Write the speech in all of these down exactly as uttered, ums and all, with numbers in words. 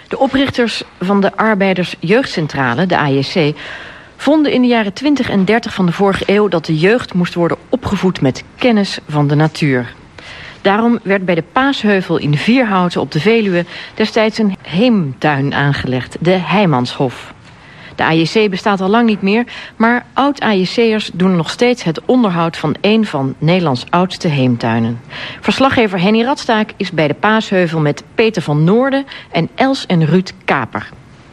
De oprichters van de Arbeiders Jeugdcentrale, de A J C, vonden in de jaren twintig en dertig van de vorige eeuw dat de jeugd moest worden opgevoed met kennis van de natuur. Daarom werd bij de Paasheuvel in Vierhouten op de Veluwe destijds een heemtuin aangelegd, de Heimanshof. De A J C bestaat al lang niet meer, maar oud-A J C'ers doen nog steeds het onderhoud van een van Nederlands oudste heemtuinen. Verslaggever Henny Radstaak is bij de Paasheuvel met Peter van Noorden en Els en Ruud Kaper.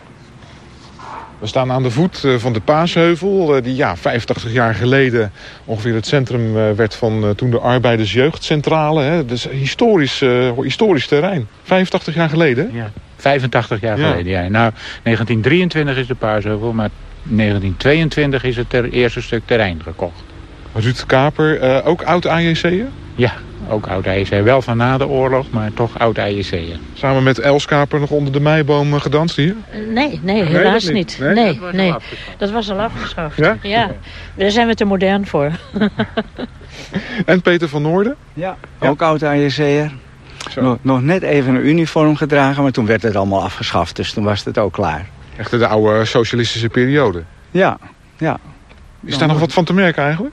We staan aan de voet van de Paasheuvel, die ja, vijfentachtig jaar geleden ongeveer het centrum werd van toen de Arbeiders Jeugdcentrale. Hè. Dus historisch, uh, historisch terrein. vijfentachtig jaar geleden? Ja, vijfentachtig jaar ja. geleden. Ja. Nou, negentien drieëntwintig is de Paasheuvel, maar negentien tweeëntwintig is het ter eerste stuk terrein gekocht. Ruud Kaper, uh, ook oud-A J C'er? Ja, ook oud-A J C'er. Wel van na de oorlog, maar toch oud-A J C'er. Samen met Els Kaper nog onder de meiboom gedanst hier? Nee, nee, helaas nee, niet. niet. Nee, nee, dat, was nee. dat was al afgeschaft. Ja? Ja, daar zijn we te modern voor. En Peter van Noorden? Ja, ook ja. oud-A J C'er. Nog, nog net even een uniform gedragen, maar toen werd het allemaal afgeschaft. Dus toen was het ook klaar. Echt de oude socialistische periode? Ja, ja. Is daar nog wat van te merken eigenlijk?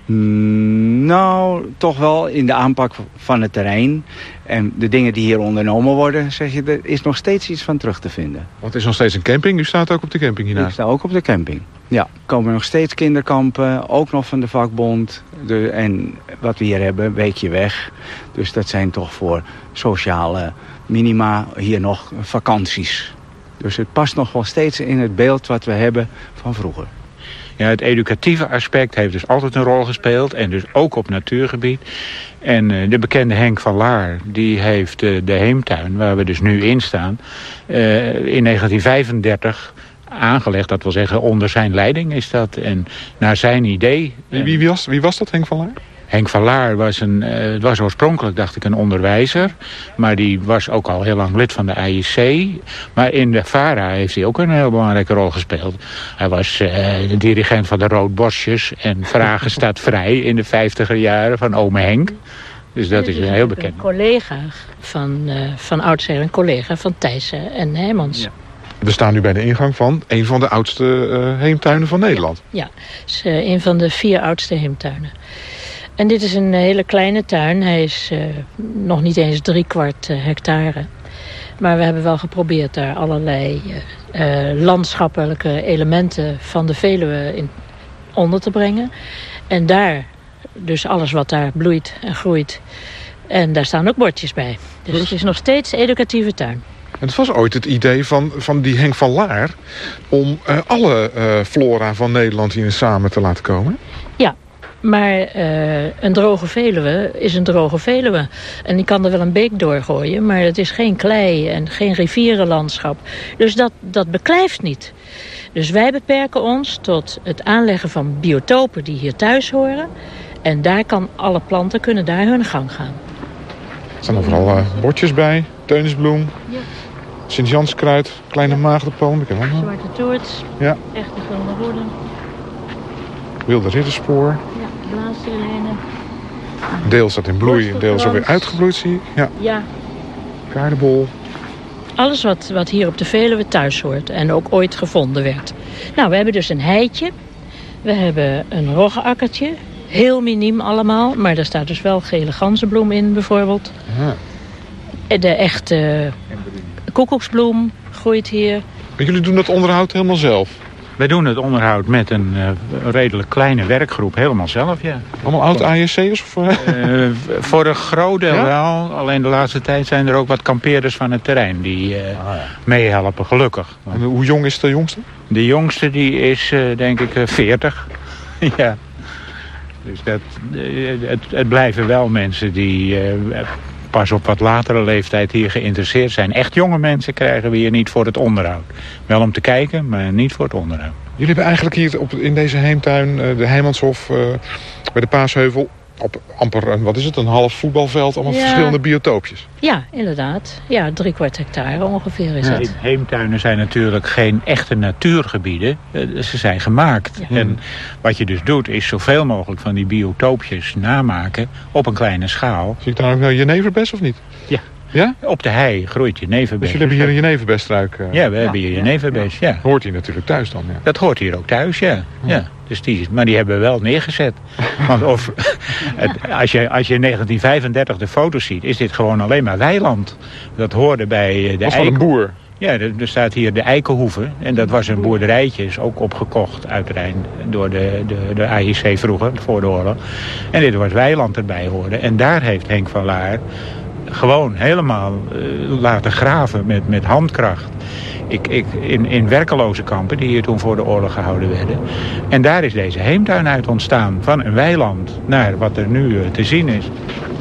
Nou, toch wel in de aanpak van het terrein. En de dingen die hier ondernomen worden, zeg je, er is nog steeds iets van terug te vinden. Want het is nog steeds een camping. U staat ook op de camping hiernaast. Ik sta ook op de camping. Ja, er komen nog steeds kinderkampen, ook nog van de vakbond. De, en wat we hier hebben, Weekje Weg. Dus dat zijn toch voor sociale minima hier nog vakanties. Dus het past nog wel steeds in het beeld wat we hebben van vroeger. Ja, het educatieve aspect heeft dus altijd een rol gespeeld. En dus ook op natuurgebied. En uh, de bekende Henk van Laar, die heeft uh, de heemtuin, waar we dus nu in staan, uh, in negentien vijfendertig aangelegd. Dat wil zeggen, onder zijn leiding is dat. En naar zijn idee. Wie, wie, was, wie was dat, Henk van Laar? Henk van Laar was, een, uh, was oorspronkelijk, dacht ik, een onderwijzer. Maar die was ook al heel lang lid van de A J C. Maar in de VARA heeft hij ook een heel belangrijke rol gespeeld. Hij was uh, de dirigent van de Roodbosjes. En Vragen staat vrij in de vijftiger jaren van ome Henk. Dus dat is een heel bekend. Een collega van, uh, van oudsher, een collega van Thijssen en Heijmans. Ja. We staan nu bij de ingang van een van de oudste uh, heemtuinen van Nederland. Ja, het is uh, een van de vier oudste heemtuinen. En dit is een hele kleine tuin. Hij is uh, nog niet eens drie kwart uh, hectare. Maar we hebben wel geprobeerd daar allerlei uh, uh, landschappelijke elementen van de Veluwe in onder te brengen. En daar, dus alles wat daar bloeit en groeit. En daar staan ook bordjes bij. Dus het is nog steeds een educatieve tuin. En het was ooit het idee van, van die Henk van Laar om uh, alle uh, flora van Nederland hier samen te laten komen. Ja. Maar uh, een droge Veluwe is een droge Veluwe. En die kan er wel een beek doorgooien, maar het is geen klei en geen rivierenlandschap. Dus dat, dat beklijft niet. Dus wij beperken ons tot het aanleggen van biotopen die hier thuis horen. En daar kan alle planten kunnen daar hun gang gaan. Er staan overal uh, bordjes bij, teunisbloem, ja. Sint-Janskruid, kleine ja. maagdenpalm. Zwarte toorts, ja. Echte gulden roeden. Wilde ridderspoor. Ja, blaasdierlijnen. Deels staat in bloei, deels alweer uitgebloeid, zie ik. Ja. ja. Kaardebol. Alles wat, wat hier op de Veluwe thuis hoort en ook ooit gevonden werd. Nou, we hebben dus een heitje. We hebben een roggeakkertje. Heel miniem allemaal, maar daar staat dus wel gele ganzenbloem in bijvoorbeeld. Aha. De echte koekoeksbloem groeit hier. Maar jullie doen dat onderhoud helemaal zelf? Wij doen het onderhoud met een uh, redelijk kleine werkgroep, helemaal zelf, ja. Allemaal oud-A J C'ers? Of, uh? Uh, voor een groot deel ja? wel. Alleen de laatste tijd zijn er ook wat kampeerders van het terrein die uh, ah, ja. meehelpen, gelukkig. En hoe jong is de jongste? De jongste die is, uh, denk ik, uh, veertig. ja. Dus dat, uh, het, het blijven wel mensen die... Uh, pas op wat latere leeftijd hier geïnteresseerd zijn. Echt jonge mensen krijgen we hier niet voor het onderhoud. Wel om te kijken, maar niet voor het onderhoud. Jullie hebben eigenlijk hier op, in deze heemtuin, de Heimanshof, uh, bij de Paasheuvel, op amper een, wat is het, een half voetbalveld, allemaal ja. verschillende biotoopjes. Ja, inderdaad. Ja, drie kwart hectare ongeveer is ja. het. Heemtuinen zijn natuurlijk geen echte natuurgebieden. Ze zijn gemaakt. Ja. En wat je dus doet, is zoveel mogelijk van die biotoopjes namaken op een kleine schaal. Zie ik daar ook nou jeneverbes of niet? Ja, Ja? Op de hei groeit jeneverbes. Dus jullie hebben hier een jeneverbestruik? Uh... Ja, we hebben hier jeneverbes, ja. Hoort hier natuurlijk thuis dan, ja. Dat hoort hier ook thuis, ja. ja. ja. Dus die, maar die hebben we wel neergezet. Want of, het, als, je, als je in negentien vijfendertig de foto's ziet, is dit gewoon alleen maar weiland. Dat hoorde bij de was van een boer? Ja, er, er staat hier de Eikenhoeve. En dat was een boerderijtje, is ook opgekocht uiteraard door de, de, de A I C vroeger, voor de oorlog. En dit was weiland erbij hoorde. En daar heeft Henk van Laar gewoon helemaal uh, laten graven met, met handkracht. Ik, ik, in, in werkeloze kampen die hier toen voor de oorlog gehouden werden. En daar is deze heemtuin uit ontstaan. Van een weiland naar wat er nu uh, te zien is.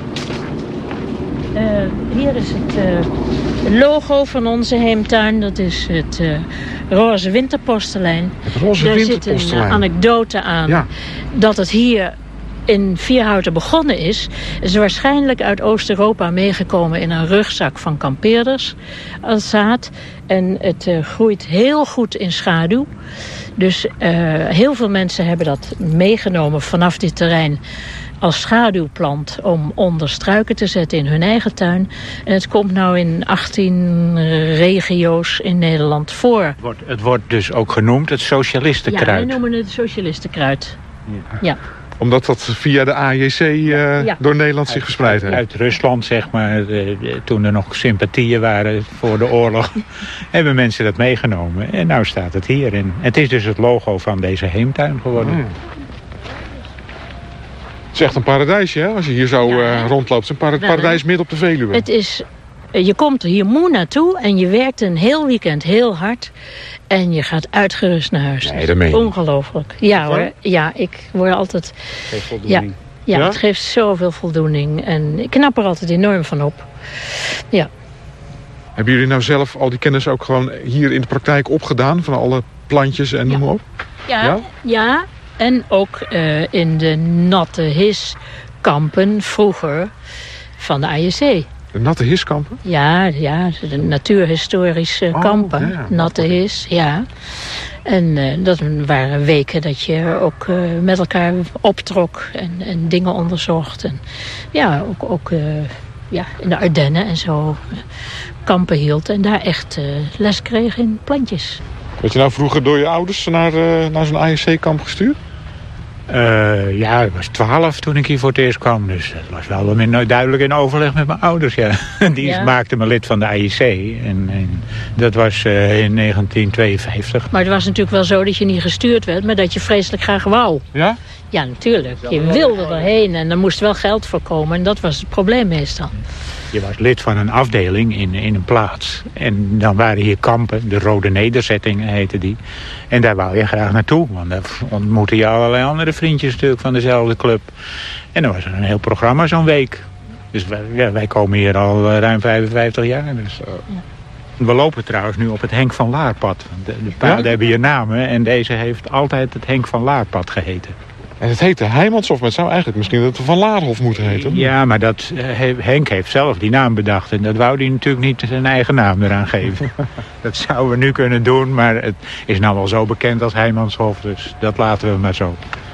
Uh, hier is het uh, logo van onze heemtuin. Dat is het uh, roze winterpostelijn. Het roze Daar winterpostelijn. zit een uh, anekdote aan. Ja. Dat het hier in Vierhouten begonnen is, is waarschijnlijk uit Oost-Europa meegekomen in een rugzak van kampeerders als zaad. En het uh, groeit heel goed in schaduw. Dus uh, heel veel mensen hebben dat meegenomen vanaf dit terrein als schaduwplant om onder struiken te zetten in hun eigen tuin. En het komt nou in achttien regio's in Nederland voor. Het wordt, het wordt dus ook genoemd het socialistenkruid. Ja, wij noemen het socialistenkruid. Ja. ja. Omdat dat via de A J C uh, ja. door Nederland zich verspreid heeft. Uit Rusland, zeg maar, de, de, toen er nog sympathieën waren voor de oorlog, hebben mensen dat meegenomen. En nou staat het hierin. Het is dus het logo van deze heemtuin geworden. Hmm. Het is echt een paradijsje, hè? Als je hier zo ja, uh, rondloopt. Het is een para- paradijs midden op de Veluwe. Het is, je komt hier moe naartoe en je werkt een heel weekend heel hard. En je gaat uitgerust naar huis. Nee, dat meen je. Ongelooflijk. Ja hoor, ja, ik word altijd... Geeft voldoening. Ja, ja, ja, het geeft zoveel voldoening. En ik knap er altijd enorm van op. Ja. Hebben jullie nou zelf al die kennis ook gewoon hier in de praktijk opgedaan? Van alle plantjes en noem maar op? Ja, ja, ja. En ook uh, in de natte hiskampen vroeger van de A J C. De natte hiskampen? Ja, ja, de natuurhistorische oh, kampen. Ja, natte his, ja. En uh, dat waren weken dat je ook uh, met elkaar optrok en, en dingen onderzocht. En ja, ook, ook uh, ja, in de Ardennen en zo uh, kampen hield. En daar echt uh, les kreeg in plantjes. Werd je nou vroeger door je ouders naar, uh, naar zo'n A J C-kamp gestuurd? Uh, ja, ik was twaalf toen ik hier voor het eerst kwam. Dus dat was wel minder duidelijk in overleg met mijn ouders. Ja. Die ja. maakten me lid van de A J C. En, en dat was uh, in negentien tweeënvijftig. Maar het was natuurlijk wel zo dat je niet gestuurd werd, maar dat je vreselijk graag wou. Ja? Ja, natuurlijk. Je wilde erheen en er moest wel geld voor komen. En dat was het probleem meestal. Je was lid van een afdeling in, in een plaats. En dan waren hier kampen, de Rode Nederzettingen heette die. En daar wou je graag naartoe. Want daar ontmoette je allerlei andere vriendjes natuurlijk van dezelfde club. En dan was er een heel programma zo'n week. Dus wij, ja, wij komen hier al ruim vijfenvijftig jaar. Dus. Ja. We lopen trouwens nu op het Henk van Laarpad. De, de paden ja? hebben hier namen en deze heeft altijd het Henk van Laarpad geheten. En het heette Heimanshof, maar het zou eigenlijk misschien het Van Laarhof moeten heten. Ja, maar dat, uh, Henk heeft zelf die naam bedacht. En dat wou hij natuurlijk niet zijn eigen naam eraan geven. Dat zouden we nu kunnen doen, maar het is nou wel zo bekend als Heimanshof. Dus dat laten we maar zo.